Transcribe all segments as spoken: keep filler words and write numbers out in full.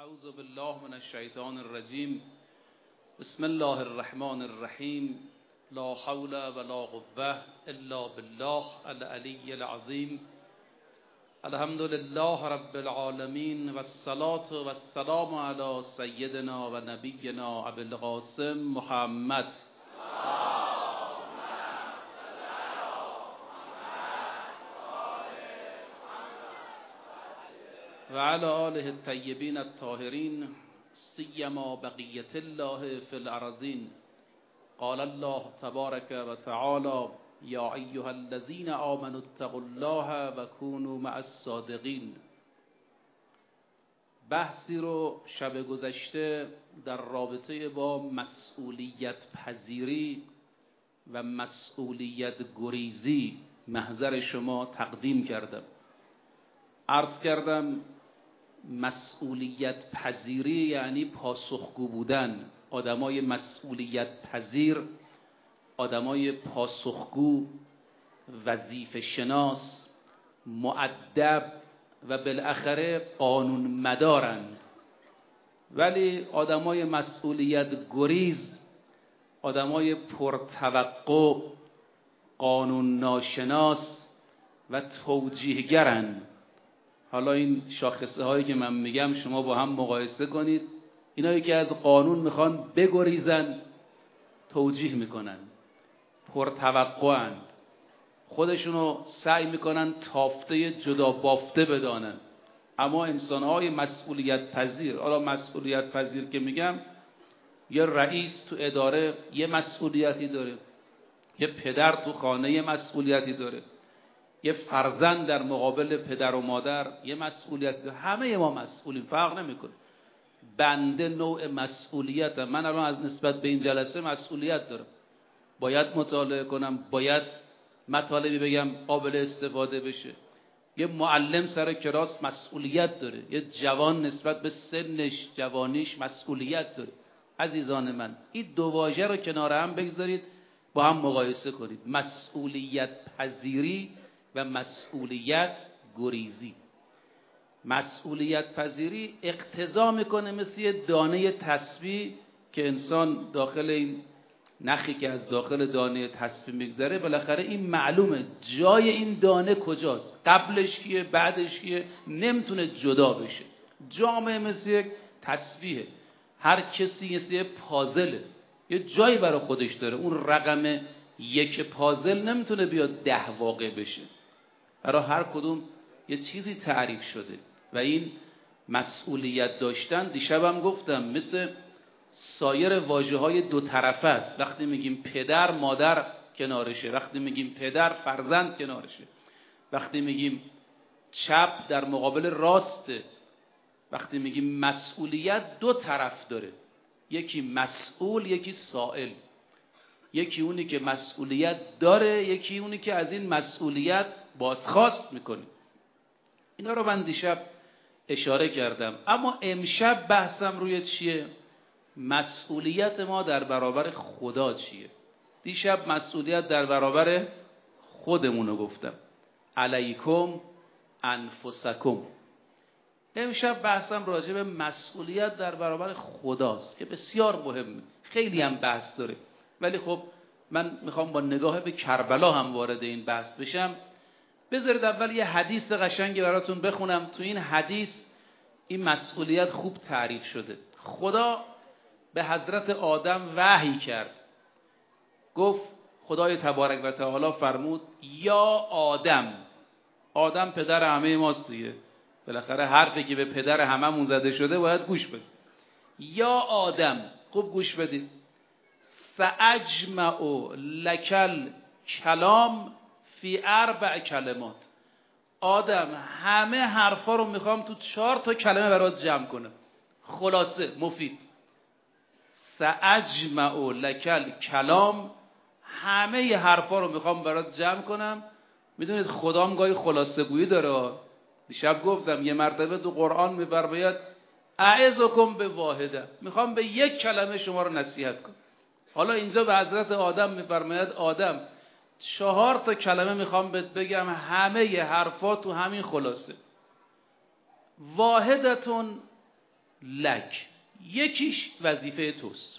اعوذ بالله من الشیطان الرجیم. بسم الله الرحمن الرحیم. لا حول ولا قوة الا بالله العلی العظیم. الحمد لله رب العالمین و الصلاة و السلام علی سیدنا و نبینا ابی القاسم محمد و علی آله الطیبین الطاهرین سیما بقیت الله فی الارضین. قال الله تبارک و تعالی یا ایها الذین آمنوا اتقوا الله و کونوا مع الصادقین. بحثی رو شب گذشته در رابطه با مسئولیت پذیری و مسئولیت گریزی محضر شما تقدیم کردم. عرض کردم مسئولیت پذیری یعنی پاسخگو بودن. آدمای مسئولیت پذیر، آدمای پاسخگو، وظیفه شناس، مؤدب و بالاخره قانون مدارند. ولی آدمای مسئولیت گریز، آدمای پرتوقع، قانون ناشناس و توجیهگرند. حالا این شاخصه هایی که من میگم شما با هم مقایسه کنید. اینایی که از قانون میخوان بگریزن توجیه میکنن، پرتوقعند، خودشونو سعی میکنن تافته جدا بافته بدانن. اما انسانهای مسئولیت پذیر، حالا مسئولیت پذیر که میگم، یه رئیس تو اداره یه مسئولیتی داره، یه پدر تو خانه یه مسئولیتی داره، یه فرزند در مقابل پدر و مادر یه مسئولیت داره. همه ما مسئولیم، فرق نمیکنه. بنده نوع مسئولیت، من الان از نسبت به این جلسه مسئولیت دارم. باید مطالعه کنم، باید مطالبی بگم قابل استفاده بشه. یه معلم سر کلاس مسئولیت داره، یه جوان نسبت به سنش، جوانیش مسئولیت داره. عزیزان من، این دو واژه رو کنار هم بگذارید، با هم مقایسه کنید. مسئولیت پذیری و مسئولیت گریزی. مسئولیت پذیری اقتضا میکنه مثل یه دانه تسبیح که انسان داخل این نخی که از داخل دانه تسبیح میگذره، بالاخره این معلومه جای این دانه کجاست، قبلش کیه بعدش کیه، نمیتونه جدا بشه. جامعه مثل یک تسبیحه، هر کسی مثل یه پازله، یه جایی برای خودش داره. اون رقم یک پازل نمیتونه بیاد ده واقع بشه، برای هر کدوم یه چیزی تعریف شده. و این مسئولیت داشتن، دیشبم گفتم، مثل سایر واژه‌های دو طرفه است. وقتی میگیم پدر مادر کنارشه، وقتی میگیم پدر فرزند کنارشه، وقتی میگیم چپ در مقابل راسته، وقتی میگیم مسئولیت دو طرف داره. یکی مسئول، یکی سائل. یکی اونی که مسئولیت داره، یکی اونی که از این مسئولیت بازخواست میکنه. اینا رو من دیشب اشاره کردم. اما امشب بحثم روی چیه؟ مسئولیت ما در برابر خدا چیه؟ دیشب مسئولیت در برابر خودمونو گفتم، علیکم انفسکم. امشب بحثم راجع به مسئولیت در برابر خداست که بسیار مهمه، خیلی هم بحث داره. ولی خب من میخوام با نگاه به کربلا هم وارد این بحث بشم. بذارید اول یه حدیث قشنگی براتون بخونم. تو این حدیث این مسئولیت خوب تعریف شده. خدا به حضرت آدم وحی کرد، گفت، خدای تبارک و تعالی فرمود یا آدم. آدم پدر همه ماست دیگه، بالاخره حرفی که به پدر هممون زده شده باید گوش بدید. یا آدم، خوب گوش بدید. فاجمع لکل کلام فی اربع کلمات. آدم، همه حرفا رو میخوام تو چهار تا کلمه برات جمع کنم، خلاصه مفید. ساجمع لکل کلام، همه ی حرفا رو میخوام برات جمع کنم. میدونید خدام گاهی خلاصه گویی داره. دیشب گفتم یه مرتبه تو قرآن میفرماید اعظکم به واحده، میخوام به یک کلمه شما رو نصیحت کنم. حالا اینجا به حضرت آدم میفرماید آدم، چهار تا کلمه میخوام بهت بگم، همه ی حرفا تو همین خلاصه. واحدتون لک، یکیش وظیفه توست.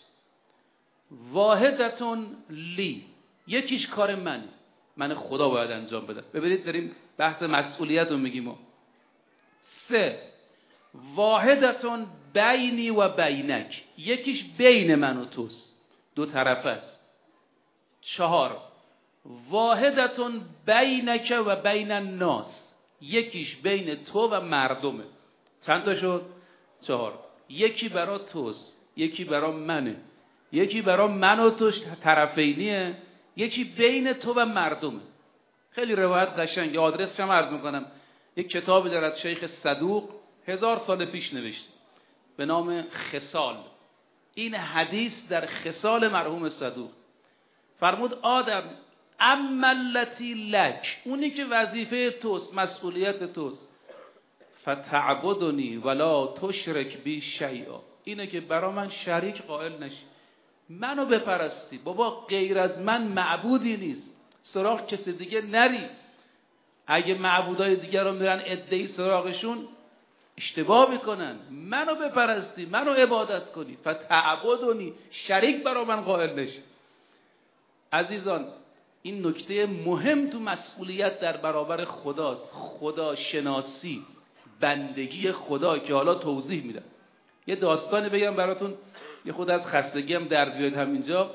واحدتون لی، یکیش کار منه، من خدا باید انجام بدم. ببینید داریم بحث مسئولیت رو میگیم. سه، واحدتون بینی و بینک، یکیش بین من و توست، دو طرفه است. چهار، واحدتون بینک و بین الناس، یکیش بین تو و مردمه. چند تا شد؟ چهار. یکی برا توست، یکی برا منه، یکی برا من و توش طرفینیه، یکی بین تو و مردمه. خیلی روایت قشنگه، آدرسش هم عرض میکنم. یک کتابی داره از شیخ صدوق هزار سال پیش نوشته به نام خصال. این حدیث در خصال مرحوم صدوق فرمود آدم اما التی لک، اونی که وظیفه توست، مسئولیت توست، فتعبدنی ولا تشرک بی شیئا، اینه که برا من شریک قائل نشی، منو بپرستی. بابا غیر از من معبودی نیست، سراغ کسی دیگه نری. اگه معبودای دیگر رو میرن ادعی سراغشون اشتباه میکنن. منو بپرستی، منو عبادت کنی، فتعبدنی، شریک برا من قائل نشی. عزیزان این نکته مهم تو مسئولیت در برابر خداست، خدا شناسی، بندگی خدا، که حالا توضیح میدم. یه داستانی بگم براتون، یه خود از خستگی هم در بیاد همینجا.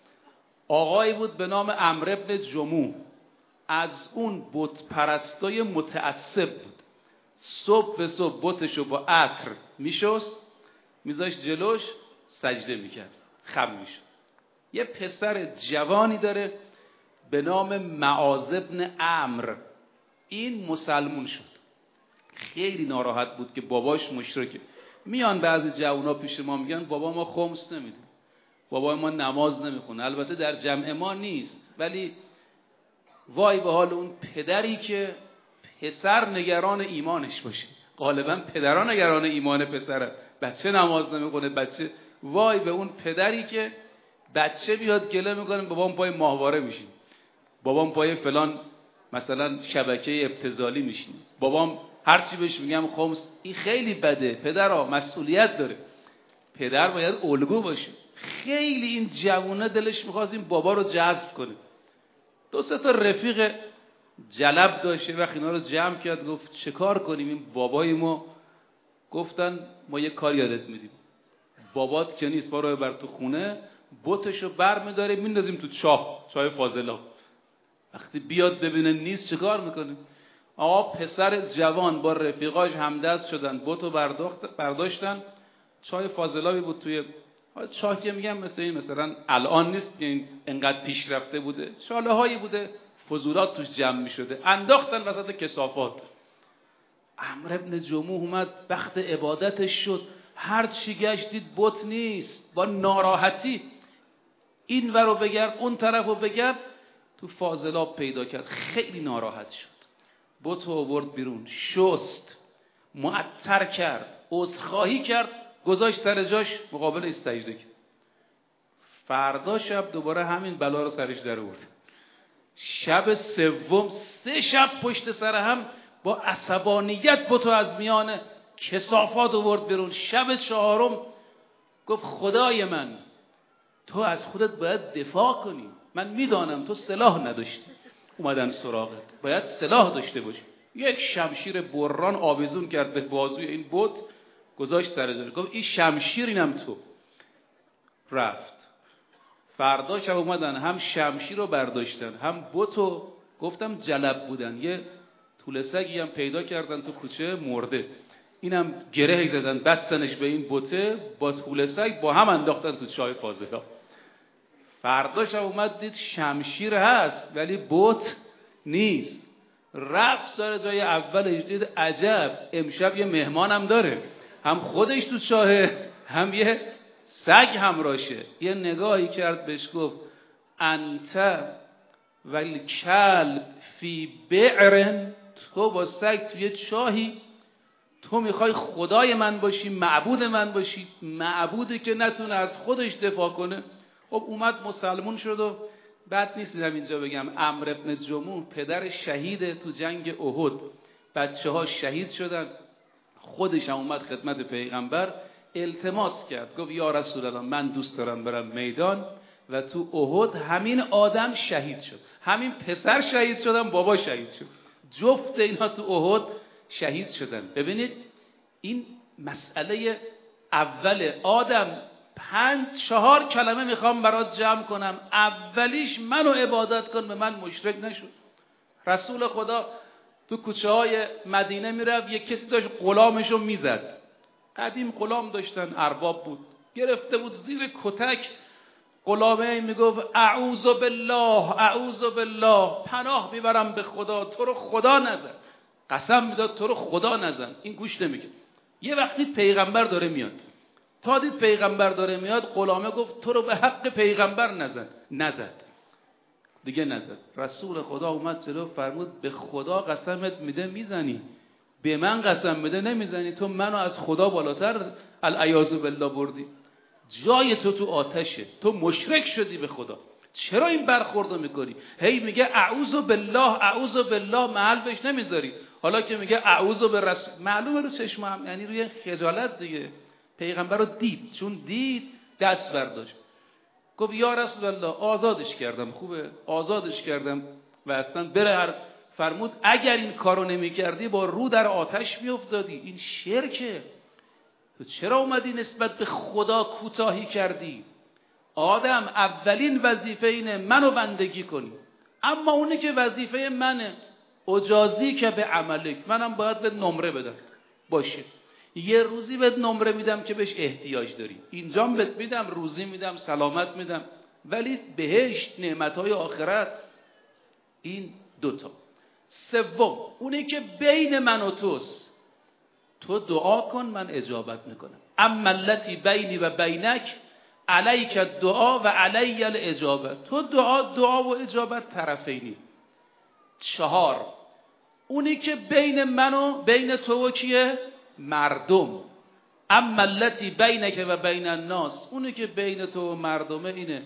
آقایی بود به نام عمرو ابن جموح، از اون بت پرستای متعصب بود. صبح به صبح بتشو با عطر میشست، میذاشت جلوش، سجده میکرد، خم میشد. یه پسر جوانی داره به نام معاذ ابن عمرو، این مسلمون شد. خیلی ناراحت بود که باباش مشرکه. میان بعضی جوونا پیش ما میگن بابا ما خمس نمیده، بابا ما نماز نمیخونه. البته در جمع ما نیست، ولی وای به حال اون پدری که پسر نگران ایمانش باشه. غالبا پدران نگران ایمان پسره، بچه نماز نمیخونه، بچه، وای به اون پدری که بچه بیاد گله میکنه بابام پای ماهواره میشین، بابام پای فلان مثلا شبکه ابتذالی میشین، بابام هر چی بهش میگم خمس. این خیلی بده. پدرها مسئولیت داره، پدر باید الگو باشه. خیلی این جوونه دلش میخواست این بابا رو جذب کنه. دو سه تا رفیق جلب داشته و اینا رو جمع کرد، گفت چه کار کنیم این بابای ما؟ گفتن ما یه کار یادت میدیم، بابات که نیست، برو بر تو خونه، بتشو بر میداریم میندازیم تو چاه، چاه فاضلا. وقتی بیاد ببینه نیست چه کار میکنیم؟ آقا پسر جوان با رفیقاش همدست شدن، بتو برداشتن. چاه فاضلابی بود توی چاه که میگم مثل این مثلا الان نیست که اینقدر پیشرفته بوده، شاله هایی بوده فضولات توش جمع میشده، انداختن وسط کثافات. عمرو ابن جموح اومد، وقت عبادتش شد، هر چی گشتید بت نیست. با ناراحتی این ورو بگرد اون طرفو بگرد، تو فاضلاب پیدا کرد. خیلی ناراحت شد، بتو آورد بیرون، شست، معطر کرد، عذرخواهی کرد، گذاشت سر جاش، مقابل سجده کرد. فردا شب دوباره همین بلا رو سرش در آورد. شب سوم، سه شب پشت سر هم با عصبانیت بتو از میان کثافات آورد بیرون. شب چهارم گفت خدای من، تو از خودت باید دفاع کنی، من میدانم تو سلاح نداشتی، اومدن سراغت، باید سلاح داشته باشی. یک شمشیر بران آویزون کرد به بازوی این بت، گذاشت سر جاش، گفت این شمشیر اینم تو. رفت. فردا شب اومدن هم شمشیر رو برداشتن هم بتو، گفتم جلب بودن، یه توله سگی هم پیدا کردن تو کوچه مرده، اینم گره زدن بستنش به این بته، با توله سگ با هم انداختن تو چاه فاضلا. فردا شب اومد دید شمشیر هست ولی بت نیست. رفت سر جای اولش، دید عجب امشب یه مهمانم داره، هم خودش تو چاهه هم یه سگ همراشه. یه نگاهی کرد بهش گفت انت والکلب فی بعر، تو با سگ توی چاهی، تو میخوای خدای من باشی، معبود من باشی، معبودی که نتونه از خودش دفاع کنه. خب اومد مسلمون شد. و بد نیست اینجا بگم عمرو ابن جموح پدر شهید تو جنگ احد، بچه ها شهید شدن، خودش هم اومد خدمت پیغمبر، التماس کرد، گفت یا رسول الله من دوست دارم برم میدان و تو احد همین آدم شهید شد، همین پسر شهید شدن، بابا شهید شد، جفت اینا تو احد شهید شدن. ببینید این مسئله اول آدم، پنج چهار کلمه میخوام برات جمع کنم، اولیش منو عبادت کن، به من مشرک نشو. رسول خدا تو کوچه های مدینه میرفت، یک کسی داشت غلامشو میزد، قدیم غلام داشتن، ارباب بود، گرفته بود زیر کتک غلامه، میگفت اعوذ بالله اعوذ بالله، پناه میبرم به خدا، تو رو خدا نزن، قسم میداد تو رو خدا نزن، این گوش نمیگه. یه وقتی پیغمبر داره میاد، تا دید پیغمبر داره میاد، غلامه گفت تو رو به حق پیغمبر نزن، نزد دیگه، نزد. رسول خدا اومد جلو فرمود به خدا قسمت میده میزنی، به من قسم میده نمیزنی، تو منو از خدا بالاتر العیاذ بالله بردی، جای تو تو آتشه، تو مشرک شدی به خدا، چرا این برخوردو میکنی؟ هی میگه اعوذ بالله اعوذ بالله، محل بهش نمیذاری، حالا که میگه اعوذ بالرسول، معلومه رو چشم هم، یعنی روی خجالت دیگه. پیغمبر رو دید، چون دید دست برداشت، گفت یا رسول الله آزادش کردم، خوبه آزادش کردم و اصلا بره. هر فرمود اگر این کارو نمی کردی با رو در آتش می افتادی، این شرکه، تو چرا اومدی نسبت به خدا کوتاهی کردی؟ آدم اولین وظیفه اینه منو بندگی کنی، اما اونی که وظیفه منه اجازی که به عملک، منم باید به نمره بدم باشه، یه روزی بهت نمره میدم که بهش احتیاج داری، اینجام بهت میدم، روزی میدم، سلامت میدم، ولی بهشت، نعمتهای آخرت، این دوتا. سوم اونی که بین من و توست، تو دعا کن من اجابت میکنم، اما التی بینی و بینک علیک الدعا و علی الاجابت، تو دعا دعا و اجابت طرفینی. چهار اونی که بین من و بین تو و کیه؟ مردم. اما التی بینک و بین الناس، اونی که بین تو و مردمه اینه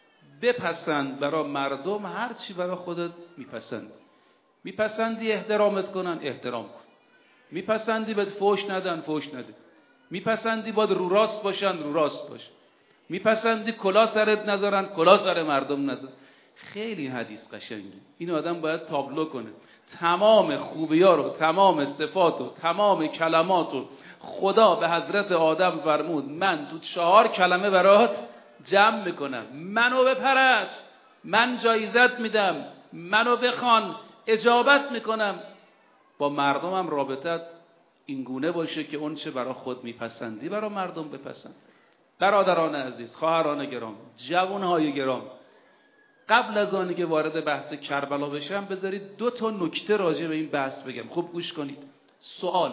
بپسند برای مردم هر چی برای خودت میپسند، میپسندی احترامت کنن احترام کن، میپسندی بهت فوش ندن فوش نده، میپسندی باید رو راست باشن رو راست باش، میپسندی کلا سرت نذارن کلا سر مردم نذار. خیلی حدیث قشنگی، این آدم باید تابلو کنه، تمام خوبی‌ها رو، تمام صفات و تمام کلمات رو خدا به حضرت آدم فرمود من تو چهار کلمه برات جمع میکنم، منو بپرست، من جایزت میدم، منو بخوان اجابت میکنم. با مردمم رابطت این گونه باشه که اون چه برای خود میپسندی برای مردم بپسند. برادران عزیز، خواهران گرام، جوانهای گرام، قبل از آنی که وارد بحث کربلا بشم بذارید دو تا نکته راجع به این بحث بگم. خوب گوش کنید. سوال،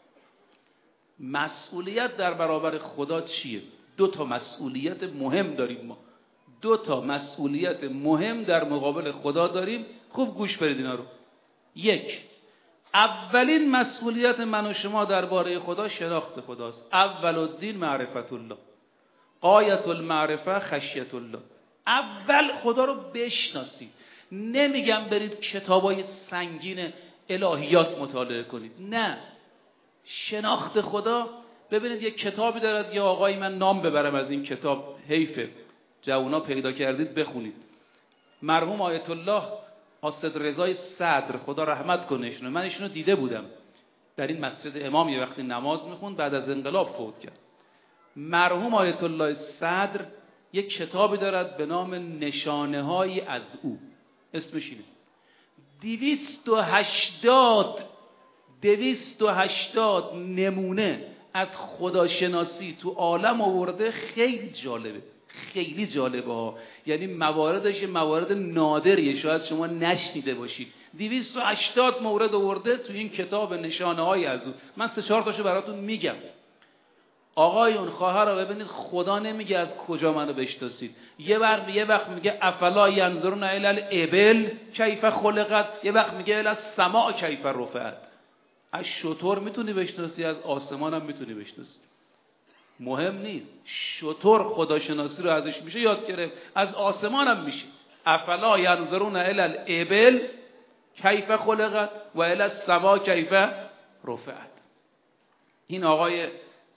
مسئولیت در برابر خدا چیه؟ دو تا مسئولیت مهم داریم ما، دو تا مسئولیت مهم در مقابل خدا داریم. خوب گوش بدید اینا رو. یک، اولین مسئولیت من و شما درباره خدا شناخت خداست. اول الدین معرفت الله، غایت المعرفه خشیت الله. اول خدا رو بشناسید. نمیگم برید کتابای سنگین الهیات مطالعه کنید، نه، شناخت خدا. ببینید یک کتابی دارد، یا آقای من نام ببرم از این کتاب، حیفه جوونا پیدا کردید بخونید، مرحوم آیت الله حاسد رضای صدر، خدا رحمت کنه ایشونو، من ایشونو دیده بودم در این مسجد امام، یه وقتی نماز میخوند، بعد از انقلاب فوت کرد. مرحوم آیت الله صدر یک کتابی دارد به نام نشانه های از او، اسمش اینه. دویست و هشتاد دویست و هشتاد نمونه از خداشناسی تو عالم آورده. خیلی جالبه، خیلی جالبه ها، یعنی مواردش موارد نادریه، شاید شما نشنیده باشید. دویست و هشتاد مورد آورده تو این کتاب نشانه های از او. من سه چهار تاشو براتون میگم. آقایون، خواهرها، ببینید خدا نمیگه از کجا منو بشناسید. یه وقت یه وقت میگه افلا ینظرون الی الابل کیف خلقت، یه وقت میگه الی السماء کیف رفعت. از شتر میتونی بشناسی، از آسمان هم میتونی بشناسی، مهم نیست. شتر خداشناسی رو ازش میشه یاد گرفت، از آسمان هم میشه. افلا ینظرون الی الابل کیف خلقت و الی السماء کیف رفعت. این آقای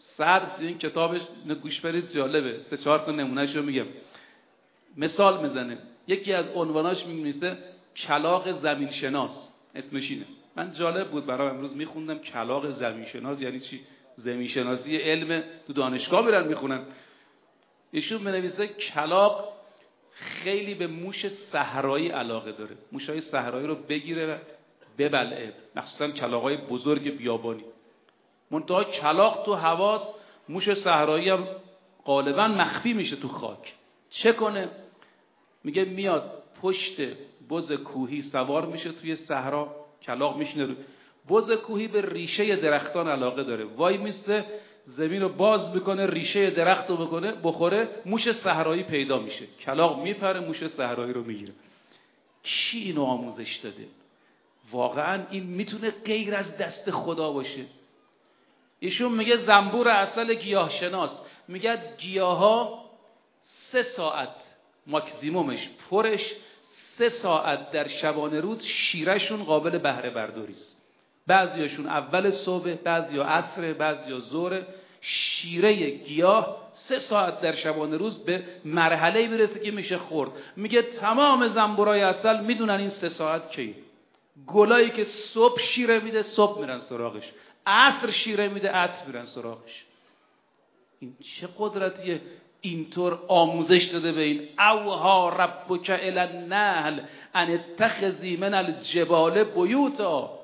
صدر تو این کتابش گوش برید جالبه، سه چهار تا نمونهش رو میگم. مثال میزنه، یکی از عنواناش می‌نویسه کلاغ زمین شناس، اسمش اینه. من جالب بود برام، امروز میخوندم کلاغ زمین شناس یعنی چی؟ زمین شناسی علم تو دانشگاه میرن میخونن. ایشون می‌نویسه کلاغ خیلی به موش صحرایی علاقه داره، موشای صحرایی رو بگیره و ببلعه، مخصوصا کلاغ‌های بزرگ بیابانی. منتها کلاغ تو حواس، موش صحرایی هم غالبا مخفی میشه تو خاک. چه کنه؟ میگه میاد پشت بز کوهی سوار میشه توی صحرا، کلاغ میشینه رو بز کوهی، به ریشه درختان علاقه داره، وای میسته زمین رو باز میکنه، ریشه درخت رو بکنه بخوره، موش صحرایی پیدا میشه، کلاغ میپره موش صحرایی رو میگیره. کی اینو آموزش داده؟ واقعا این میتونه غیر از دست خدا باشه؟ ایشون میگه زنبور عسل گیاهشناس میگه گیاها سه ساعت ماکسیمومش پرش، سه ساعت در شبانه روز شیرشون قابل بهره برداری است. بعضیاشون اول صبح، بعضیا عصر، بعضیا ظهر. شیره گیاه سه ساعت در شبانه روز به مرحله میرسه که میشه خورد. میگه تمام زنبورای عسل میدونن این سه ساعت کیه. گلایی که صبح شیره میده صبح میرن سراغش، عصر شیره میده عصر میرن سراغش. این چه قدرتیه؟ اینطور آموزش داده به این. اوها ربک الی النحل ان اتخذی من الجبال بیوتا.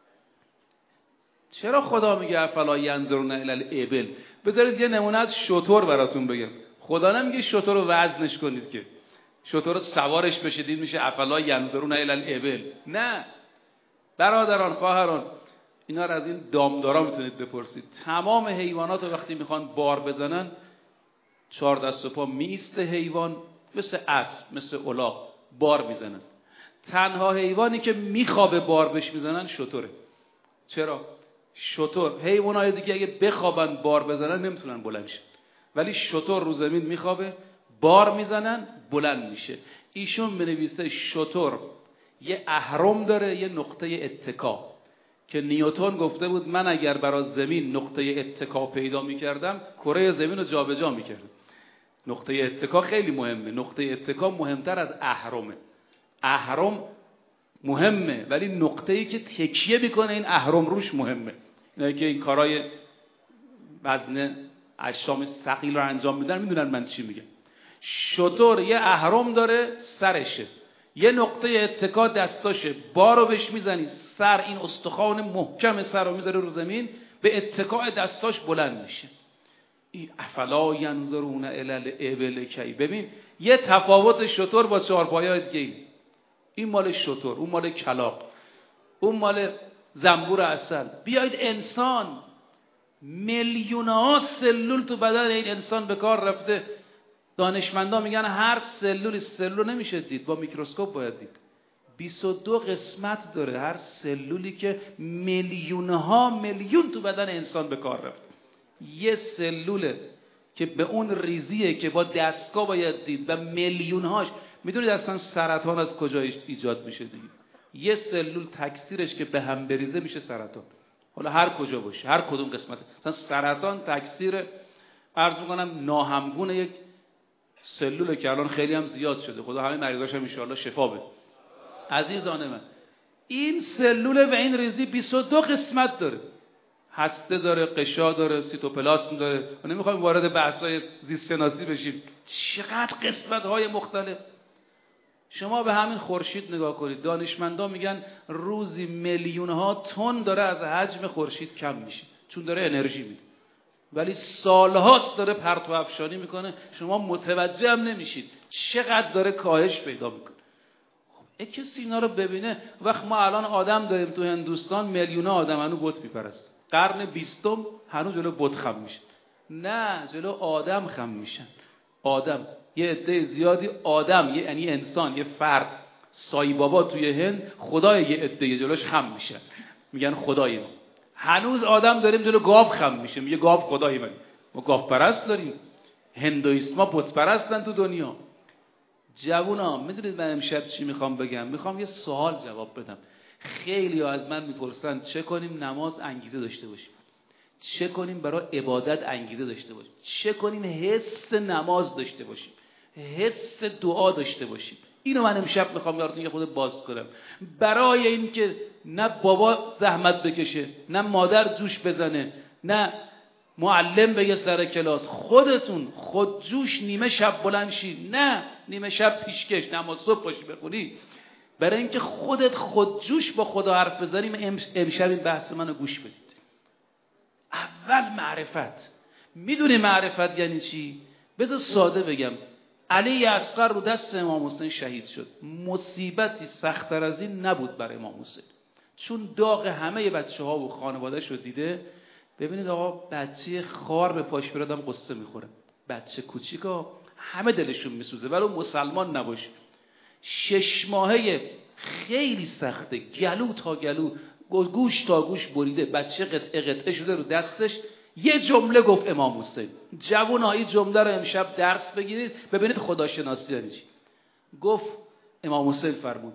چرا خدا میگه افلا ینظرون الی الابل؟ بذارید یه نمونه از شتر براتون بگم. خدا نمیگه شتر رو وزنش کنید که شتر رو سوارش بشید میشه افلا ینظرون الی الابل. نه برادران خواهران، اینا رو از این دامدارا میتونید بپرسید. تمام حیوانات رو وقتی میخوان بار بزنن، چهار دست و پا میسته حیوان، مثل اسب مثل الاغ بار میزنن. تنها حیوانی که میخوابه بار بش میزنن شتره. چرا؟ شتر، حیوانات دیگه اگه بخوابن بار بزنن نمیتونن بلند شن، ولی شتر رو زمین میخوابه بار میزنن بلند میشه. ایشون بنویسه شتر یه اهرم داره، یه نقطه اتکا، که نیوتن گفته بود من اگر برای زمین نقطه اتکا پیدا میکردم کره زمین رو جابجا میکردم. نقطه اتکا خیلی مهمه. نقطه اتکا مهمتر از اهرمه. اهرم مهمه ولی نقطه‌ای که تکیه میکنه این اهرم روش مهمه. اینایی که این کارهای وزن اجسام ثقیل رو انجام میدن میدونن من چی میگم. شتر یه اهرم داره سرشه، یه نقطه اتکا دستاشه، بارو بهش میزنی سر، این استخوان محکم سر رو میذاره رو زمین، به اتکاء دستاش بلند میشه. این افلا ینظرون الی الابل کی. ببین یه تفاوت شتر با چهارپایه‌های دیگه. این مال شتر، اون مال کلاغ، اون مال زنبور عسل. بیایید انسان، میلیون ها سلول تو بدن این انسان به کار رفته. دانشمندان میگن هر سلولی سلول نمیشه دید، با میکروسکوپ باید دید. بیست و دو قسمت داره هر سلولی که میلیون ها میلیون تو بدن انسان به کار رفته. یه سلوله که به اون ریزیه که با دستگاه باید دید و میلیون هاش. میدونید اصلا سرطان از کجا ایجاد میشه دیگه؟ یه سلول تکثیرش که به هم بریزه میشه سرطان. حالا هر کجا باشه، هر کدوم قسمت. مثلا سرطان تکثیر عرض میکنم ناهمگون یک سلوله که الان خیلی هم زیاد شده. خدا همه مریضاش هم ان شاءالله شفا بده. عزیزان من، این سلول و این ریزی بیست و دو قسمت داره. هسته داره، قشا داره، سیتوپلاسم داره. ما نمیخوایم وارد بحث‌های زیست شناسی بشیم. چقدر قسمت‌های مختلف. شما به همین خورشید نگاه کنید. دانشمندان میگن روزی میلیون‌ها تن داره از حجم خورشید کم میشه، چون داره انرژی میده. ولی سالهاست داره پرتو افشانی میکنه، شما متوجه هم نمیشید چقدر داره کاهش پیدا میکنه. خب کسی اینا رو ببینه. وقت ما الان آدم داریم تو هندوستان، میلیون‌ها آدم هنوز بت میپرستن. قرن بیستم هنوز جلو بت خم میشن. نه، جلو آدم خم میشن. آدم، یه عده زیادی آدم، یعنی انسان، یه فرد، سایی بابا توی هند خدای یه عده جلوش خم میشن، میگن خدای ما. هنوز آدم داریم جلو گاو خم میشه، میگه گاو خدای من. ما گاو پرست داریم. هندویسما بت پرستن تو دنیا. جوونا میدونید من امشب چی میخوام بگم؟ میخوام یه سوال جواب بدم. خیلی ها از من میپرسن چه کنیم نماز انگیزه داشته باشیم. چه کنیم برای عبادت انگیزه داشته باشیم، چه کنیم حس نماز داشته باشیم، حس دعا داشته باشیم. اینو من امشب میخوام براتون یه خود باز کنم، برای این که نه بابا زحمت بکشه، نه مادر جوش بزنه، نه معلم بگه سر کلاس، خودتون خودجوش نیمه شب بلند شی، نه نیمه شب پیشکش نماز صبح باشی بخونی، برای اینکه خودت خودجوش با خدا حرف بزنیم. امشب این بحث منو گوش بدید. اول معرفت. میدونی معرفت یعنی چی؟ بذار ساده بگم. علی اصغر رو دست امام حسین شهید شد. مصیبتی سخت‌تر از این نبود برای امام حسین، چون داغ همه بچه ها و خانواده شو دیده. ببینید آقا، بچه خار به پاش بیاد آدم قصه میخوره، بچه کوچیکا همه دلشون میسوزه، ولی مسلمان نباشه. شش ماهه خیلی سخته، گلو تا گلو، گوش تا گوش بریده، بچه قطعه قطعه شده رو دستش. یه جمله گفت امام حسین. جوونا این جمله رو امشب درس بگیرید ببینید خداشناسی یعنی چی. گفت امام حسین فرمود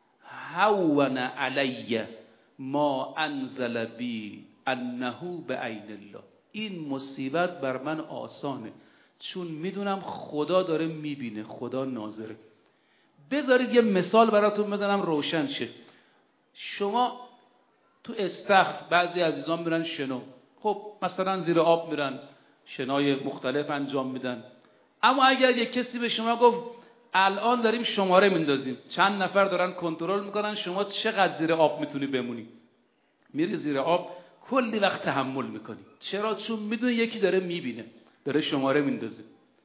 هون علی ما انزل بی انه بعین الله. این مصیبت بر من آسانه، چون میدونم خدا داره میبینه، خدا ناظره. بذارید یه مثال براتون بزنم روشن شه. شما تو استخر بعضی عزیزان میرن شنو، خب مثلا زیر آب میرن، شنای مختلف انجام میدن. اما اگر یک کسی به شما گفت الان داریم شماره میندازیم، چند نفر دارن کنترل میکنن، شما چقدر زیر آب میتونی بمونی؟ میری زیر آب کلی وقت تحمل میکنی. چرا؟ چون میدونی یکی داره میبینه، داره شماره میندازه.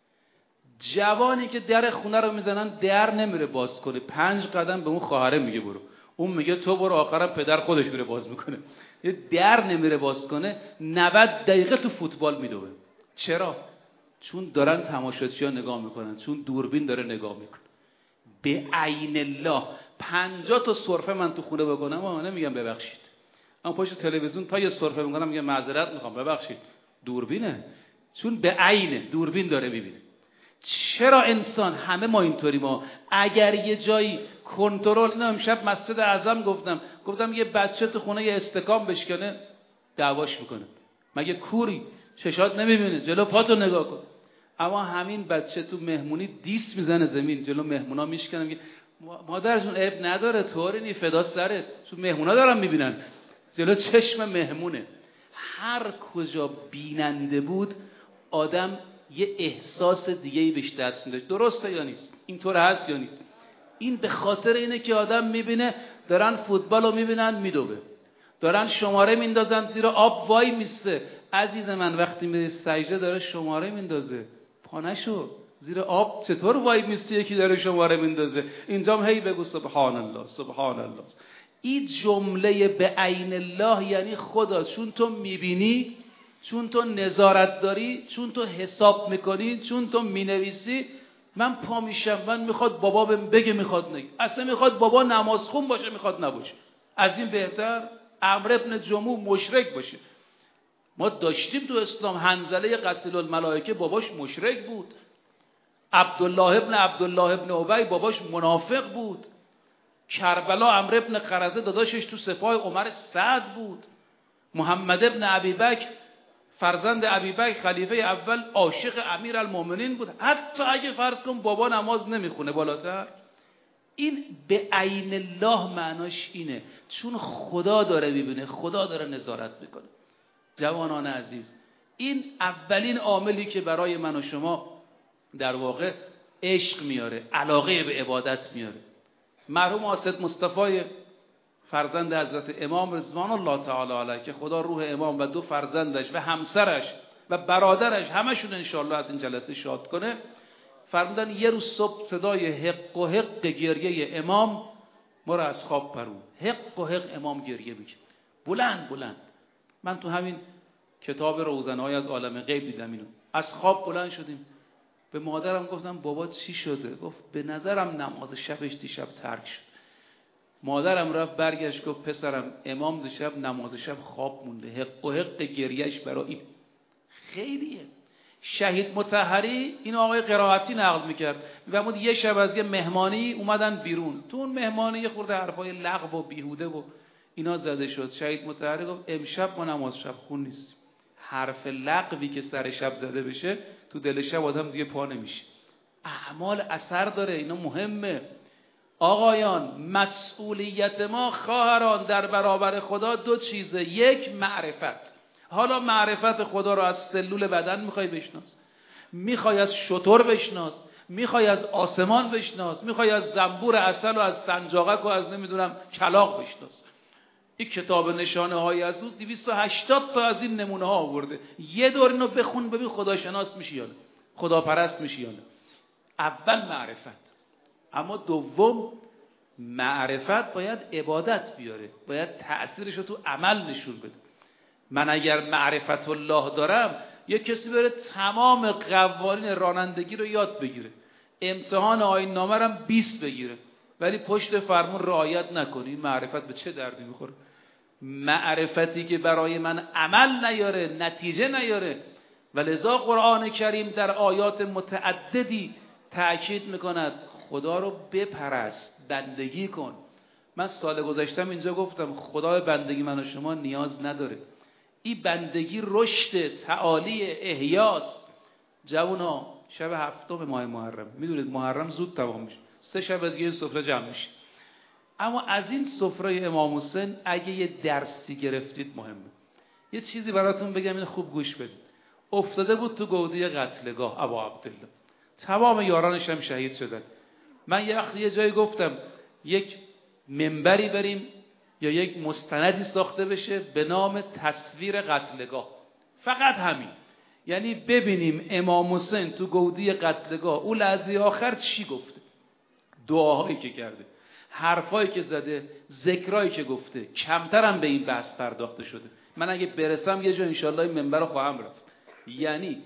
جوانی که در خونه رو میزنن در نمیره باز کنه، پنج قدم به اون خواهره میگه برو، اون میگه تو برو، آخرم پدر خودش میره باز میکنه. یه در نمیره باز کنه، نود دقیقه تو فوتبال میدوه. چرا؟ چون دارن تماشاچی‌ها نگاه میکنن، چون دوربین داره نگاه میکنه. به عین الله پنجاه تا سرفه من تو خونه بکنم اما نمیگم ببخشید، اما پشت تلویزیون تا یه سرفه میکنم میگم معذرت میخوام ببخشید، دوربینه، چون به عین دوربین داره میبینه. چرا انسان همه ما اینطوری؟ ما اگر یه جایی کنترل، اینا امشب مسجد اعظم گفتم گفتم یه بچه تو خونه یه استکان بشکنه دعواش میکنه، مگه کوری چشات نمیبینه؟ جلو پاتو نگاه کن. اما همین بچه تو مهمونی دیس میزنه زمین، جلو مهمونا میشکنه، میگه مادرشون عیب نداره، طوری نی، فدا سرت، تو مهمونا دارن میبینن، جلو چشم مهمونه. هر کجا بیننده بود آدم یه احساس دیگه‌ای بهش دست میده. درسته یا نیست؟ اینطور هست یا نیست؟ این به خاطر اینه که آدم میبینه دارن فوتبال رو میبینن میدوه، دارن شماره میندازن زیر آب وای میسته. عزیز من وقتی میری سجده داره شماره میندازه، پانشو زیر آب چطور وای میسته یکی داره شماره میندازه؟ اینجام هی بگو سبحان الله سبحان الله. این جمله به عین الله یعنی خدا، چون تو میبینی، چون تو نظارت داری، چون تو حساب میکنی، چون تو مینویسی. من پا میشم، من میخواد بابا بگه، میخواد نگه، اصلا میخواد بابا نمازخون باشه، میخواد نباشه. از این بهتر عمرو ابن جموح مشرک باشه. ما داشتیم تو اسلام حنظله قتیل الملائکه باباش مشرک بود، عبدالله ابن عبدالله ابن ابی باباش منافق بود، کربلا عمرو ابن قرظه داداشش تو سپاه عمر سعد بود، محمد ابن ابی بکر فرزند ابی بکر خلیفه اول عاشق امیرالمومنین بود. حتی اگه فرض کن بابا نماز نمیخونه بالاتر، این به عین الله معناش اینه، چون خدا داره میبینه، خدا داره نظارت میکنه. جوانان عزیز، این اولین عاملی که برای من و شما در واقع عشق میاره، علاقه به عبادت میاره. مرحوم حاسد مصطفی فرزند حضرت امام رضوان الله تعالی علیه که خدا روح امام و دو فرزندش و همسرش و برادرش همشون انشاءالله از این جلسه شاد کنه، فرمودن یه روز صبح صدای حق و حق گریه امام ما رو از خواب پرون. حق و حق امام گریه میکنه بلند بلند. من تو همین کتاب روزنه‌های از عالم غیب دیدم اینو. از خواب بلند شدیم، به مادرم گفتم بابا چی شده؟ گفت به نظرم نماز شبش دیشب ترک شد. مادرم رفت برگشت گفت پسرم امام دیشب نماز شب خواب مونده، حق و حق گریهش برای این خیلیه. شهید مطهری این آقای قرائتی نقل میکرد، میفهمود یه شب از یه مهمانی اومدن بیرون، تو اون مهمانی یه خورده حرفای لغو و بیهوده و اینا زده شد. شهید مطهری گفت امشب ما نماز شب خون نیستیم، حرف لغوی که سر شب زده بشه تو دل شب آدم دیگه پا نمیشه. اعمال اثر داره، اینا مهمه. آقایان مسئولیت ما خواهران در برابر خدا دو چیزه. یک معرفت. حالا معرفت خدا رو از سلول بدن میخوای بشناس، میخوای از شتر بشناس، میخوای از آسمان بشناس، میخوای از زنبور عسل و از سنجاقک و از نمیدونم کلاغ بشناس. این کتاب نشانه های اسوس دویست و هشتاد تا از این نمونه ها آورده. یه دور اینو بخون ببین خداشناس میشی یا نه، خداپرست میشی یا نه. اول معرفت. اما دوم معرفت باید عبادت بیاره، باید تأثیرش رو تو عمل نشون بده. من اگر معرفت الله دارم، یه کسی بره تمام قوانین رانندگی رو یاد بگیره، امتحان آیین نامه رو هم بیست بگیره، ولی پشت فرمون رعایت نکنی، معرفت به چه دردی میخوره؟ معرفتی که برای من عمل نیاره، نتیجه نیاره. ولذا قرآن کریم در آیات متعددی تأکید میکند خدا رو بپرست، بندگی کن. من سال گذشتم اینجا گفتم خدا به بندگی من و شما نیاز نداره. این بندگی رشد، تعالی، احیاست. جوونا شب هفتم ماه محرم، میدونید محرم زود تمام میشه، سه شب دیگه این سفره جمع میشه. اما از این سفره امام حسین اگه یه درسی گرفتید مهمه. یه چیزی براتون بگم، این خوب گوش بدید. افتاده بود تو گودی قتلگاه ابا عبدالله، تمام یارانش هم شهید شدن. من یه وقت یه جایی گفتم یک منبری بریم یا یک مستندی ساخته بشه به نام تصویر قتلگاه، فقط همین، یعنی ببینیم امام حسین تو گودی قتلگاه اون لحظه آخر چی گفته، دعاهایی که کرده، حرفایی که زده، ذکرایی که گفته. کمتر هم به این بحث پرداخته شده. من اگه برسم یه جا انشالله این منبر رو خواهم رفت. یعنی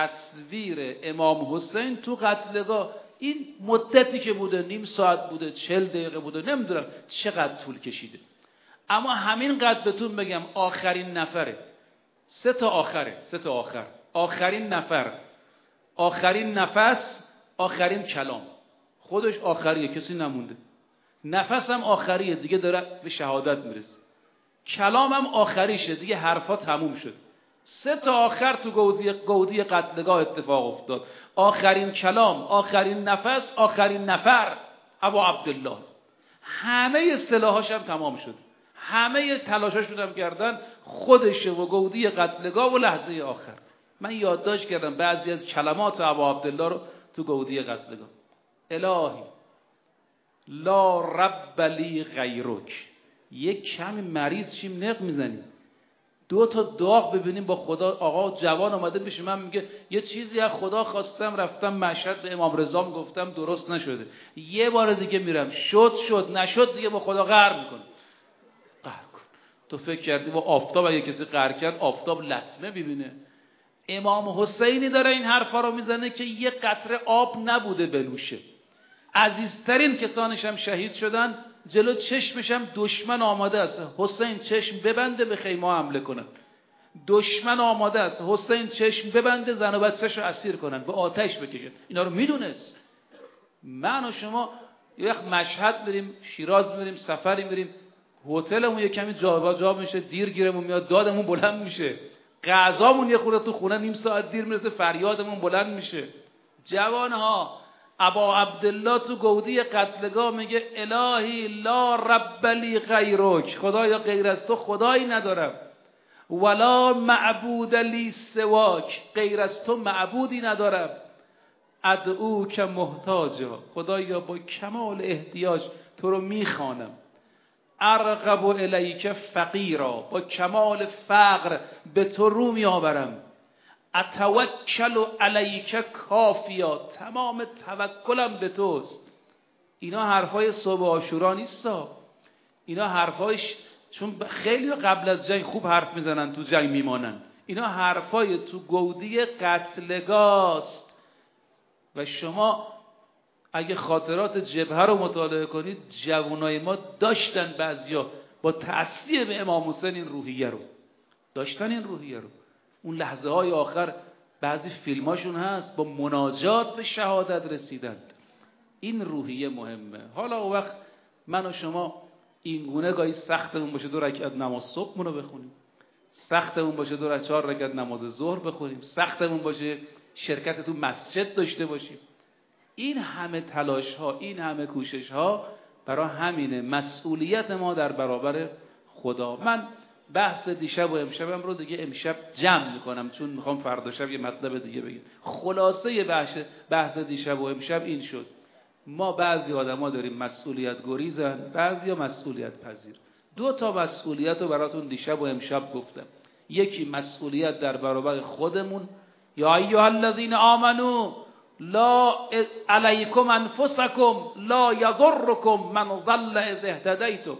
تصویر امام حسین تو قتلگاه، این مدتی که بوده، نیم ساعت بوده، چل دقیقه بوده، نمیدونم چقدر طول کشیده، اما همین قد بهتون بگم آخرین نفره. سه تا آخره، سه تا آخر، آخرین نفر، آخرین نفس، آخرین کلام. خودش آخریه، کسی نمونده. نفس هم آخریه، دیگه داره به شهادت میرسه. کلام هم آخریشه، دیگه حرفا تموم شد. سه تا آخر تو گودی, گودی قتلگاه اتفاق افتاد. آخرین کلام، آخرین نفس، آخرین نفر ابا عبدالله. همه سلاحاش هم تمام شد، همه تلاشاشون هم کردن، خودش و گودی قتلگاه و لحظه آخر. من یادداشت کردم بعضی از کلمات ابا عبدالله رو تو گودی قتلگاه. الهی لا رب لی غیرک. یک کمی مریض شیم نق میزنیم، دو تا داغ ببینیم با خدا. آقا جوان اومده پیش من میگه یه چیزی از خدا خواستم، رفتم مشهد به امام رضا گفتم درست نشده، یه بار دیگه میرم، شد شد، نشد دیگه با خدا قهر میکنه. قهر کن. تو فکر کردی با آفتاب اگه کسی قهر کرد آفتاب لطمه ببینه؟ امام حسینی داره این حرفا رو میزنه که یه قطره آب نبوده بنوشه. عزیزترین کسانش هم شهید شدن، جلو چشمش هم دشمن آماده است. حسین چشم ببنده به خیمه حمله کنن، دشمن آماده است. حسین چشم ببنده زن و بچه‌ش رو اسیر کنن، به آتش بکشن. اینا رو میدونست. من و شما یه وقت مشهد بریم، شیراز بریم، سفری بریم، هتلمون یه کمی جا جا میشه، دیر گیرمون میاد، دادمون بلند میشه، غذامون یه خورده تو خونه نیم ساعت دیر میرسه، فریادمون بلند میشه. جوانها، ابا عبدالله تو گودی قتلگاه میگه الهی لا رب لی غیرک، خدایا غیر از تو خدایی ندارم، ولا معبود لی سواک، غیر از تو معبودی ندارم، ادعو که محتاجا، خدایا با کمال احتیاج تو رو میخوانم، ارغب الیک فقیرا، با کمال فقر به تو رو میآورم، اتوکل علیک کافیا، تمام توکلم به توست. اینا حرفای صبح عاشورا نیستا، اینا حرفایش چون خیلی قبل از جنگ خوب حرف میزنن تو جنگ میمانن. اینا حرفای تو گودی قتلگاست. و شما اگه خاطرات جبهه رو مطالعه کنید، جوانای ما داشتن بعضیا با تأثیر به امام حسین این روحیه رو داشتن، این روحیه رو. اون لحظه های آخر بعضی فیلماشون هست با مناجات به شهادت رسیدند. این روحیه مهمه. حالا اون وقت من و شما این گونه گاهی سختمون باشه دو رکعت نماز صبحمون رو بخونیم، سختمون باشه دو از چهار رکعت نماز ظهر بخونیم، سختمون باشه شرکت تو مسجد داشته باشیم. این همه تلاش ها، این همه کوشش ها برای همینه. مسئولیت ما در برابر خدا. من بحث دیشب و امشبم رو دیگه امشب جمع میکنم، چون میخوام فردا شب یه مطلب دیگه بگم. خلاصه بحث بحث دیشب و امشب این شد: ما بعضی آدما داریم مسئولیت گریزن، بعضیا مسئولیت پذیر. دو تا مسئولیت رو براتون دیشب و امشب گفتم. یکی مسئولیت در برابر خودمون، یا ایها الذین آمنو لا علیکم انفسکم لا یضرکم من ضل اذ اهتدیتم.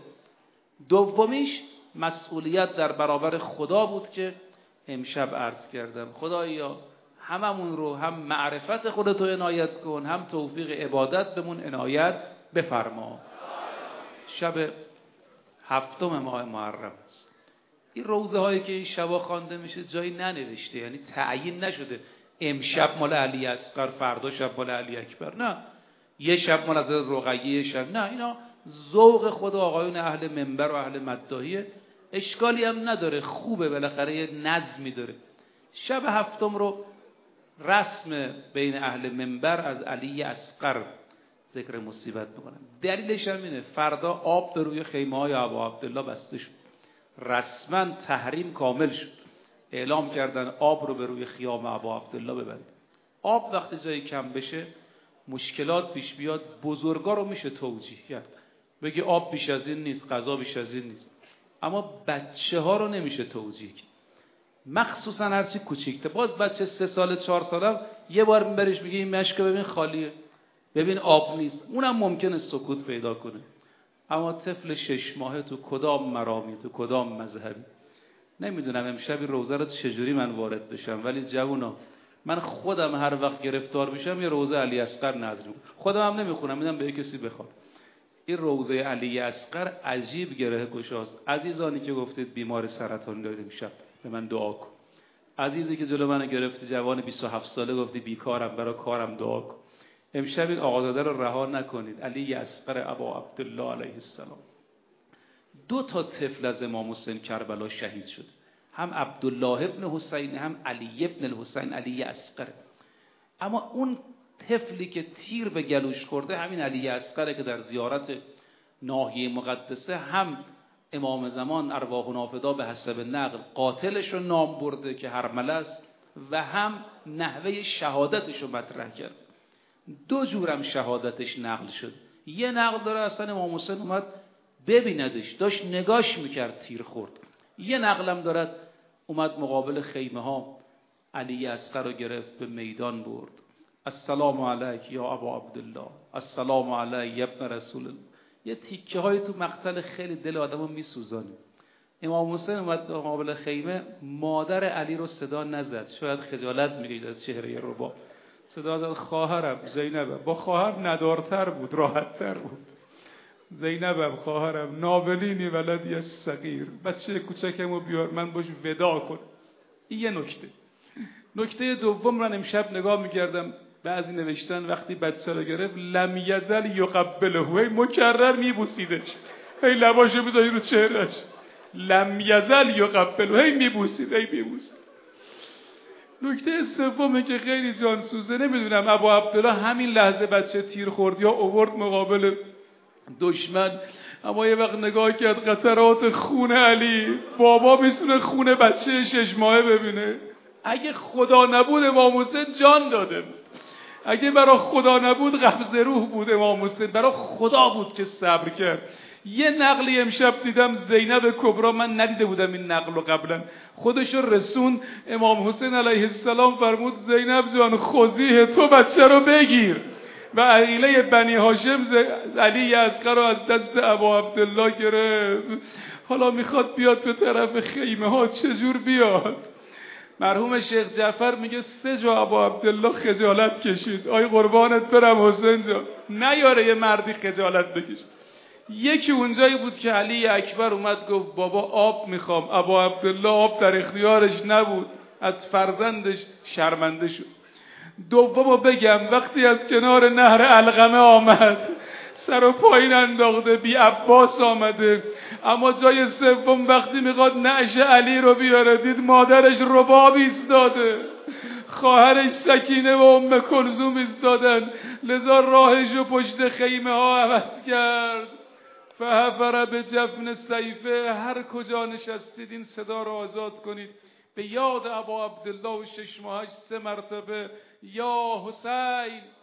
دومیش مسئولیت در برابر خدا بود که امشب عرض کردم. خدایا هممون رو هم معرفت خودتو عنایت کن، هم توفیق عبادت بمون عنایت بفرما. شب هفتم ماه محرم است. این روزه هایی که این شبا خوانده میشه جایی ننوشته، یعنی تعیین نشده امشب مال علی اصغر، فردا شب مال علی اکبر. نه، یه شب مال حضرت رقیه، یه شب نه. اینا ذوق خود آقایون اهل منبر و اهل مداحیه، اشکالی هم نداره، خوبه، بالاخره یه نظمی داره. شب هفتم رو رسم بین اهل منبر از علی اصغر ذکر مصیبت میکنن. دلیلش هم اینه فردا آب به روی خیمه های ابا عبدالله بسته شد، رسما تحریم کامل شد، اعلام کردن آب رو به روی خیام ابا عبدالله ببرید. آب وقتی جایی کم بشه مشکلات پیش بیاد، بزرگا رو میشه توجیه کرد، بگی آب بیش از این نیست، غذا بیش از این نیست، اما بچه ها رو نمیشه توجیه کرد، مخصوصا هرچی کوچیکته. باز بچه سه سال چهار ساله یه بار میبریش میگه این مشک ببین خالیه، ببین آب نیست، اونم ممکنه سکوت پیدا کنه. اما طفل شش ماهه تو کدام مرامی، تو کدام مذهبی؟ نمیدونم امشب روزه رو چجوری من وارد بشم، ولی جوونا من خودم هر وقت گرفتار میشم یه روزه علی اصغر نذر میکنم، خودم هم نمیخونم، میدم به کسی بخواد. این روزه علی اصغر عجیب گره گشاست. عزیزانی که گفتید بیمار سرطان داریم شب به من دعا کن. عزیزی که جلو من گرفتی جوان بیست و هفت ساله گفتی بیکارم، برای کارم دعا کن. امشب این آقازاده رو رها نکنید. علی اصغر ابا عبدالله علیه السلام. دو تا طفل از امام حسین کربلا شهید شد، هم عبدالله ابن حسین هم علی ابن الحسین علی اصغر. اما اون طفلی که تیر به گلوش خورده همین علی اصغر که در زیارت ناحیه مقدسه هم امام زمان ارواح نافدا به حسب نقل قاتلش رو نام برده که هرمله است و هم نحوه شهادتش رو مطرح کرد. دو جورم شهادتش نقل شد. یه نقل داره اصلا امام حسین اومد ببیندش، داشت نگاش میکرد تیر خورد. یه نقلم دارد اومد مقابل خیمه ها علی اصغر رو گرفت به میدان برد. السلام علیک یا ابا عبدالله، السلام علیک ابن رسول الله. یه تیکه های تو مقتل خیلی دل آدمو میسوزانه. امام حسین اومد مقابل خیمه، مادر علی رو صدا نزد، شاید خجالت میکشید از چهره ربا، صدا زد خواهرم زینبم. با خواهر ندارتر بود، راحتتر بود. زینبم خواهرم، ناولینی ولدی صغیر، بچه کوچکمو بیار من باش ودا کنم. این یه نکته. نکته دوم من امشب نگاه میکردم بعضی نوشتن وقتی بچه رو گرفت لم یزل یقبله، هی مکرر میبوسیدش، هی لباشو بذاری رو چهرش، لم یزل یقبله، هی میبوسید هی میبوسید. نکته سومه که خیلی جانسوزه، نمیدونم ابا عبدالله همین لحظه بچه تیر خورد یا اوورد مقابل دشمن، اما یه وقت نگاه کرد قطرات خون علی، بابا میتونه خون بچه شش ماهه ببینه. اگه خدا نبود امام حسین جان داده بود، اگه برای خدا نبود قبض روح بود امام حسین، برای خدا بود که صبر کرد. یه نقلی امشب دیدم زینب کبرا، من ندیده بودم این نقل قبلا، خودش رسون امام حسین علیه السلام فرمود زینب جان خذیه، تو بچه رو بگیر. و عائله بنی هاشم علی اصغر رو از دست ابا عبدالله گرفت، حالا میخواد بیاد به طرف خیمه ها، چجور بیاد؟ مرحوم شیخ جعفر میگه سه جا ابا عبدالله خجالت کشید. آی قربانت برم حسین جان، نیاره یه مردی خجالت بکشه. یکی اونجایی بود که علی اکبر اومد گفت بابا آب میخوام، ابا عبدالله آب در اختیارش نبود، از فرزندش شرمنده شد. دومو بگم، وقتی از کنار نهر علقمه آمد سر و پایین انداخته، بی عباس آمده. اما جای سوم وقتی میخواد نعش علی رو بیاره، دید مادرش رباب ایستاده، خواهرش سکینه و ام کلثوم ایستادن، لذا راهش رو پشت خیمه ها عوض کرد. فحفر به جفن سیفه، هر کجا نشستید این صدا رو آزاد کنید، به یاد ابا عبدالله و شش ماهش سه مرتبه یا حسین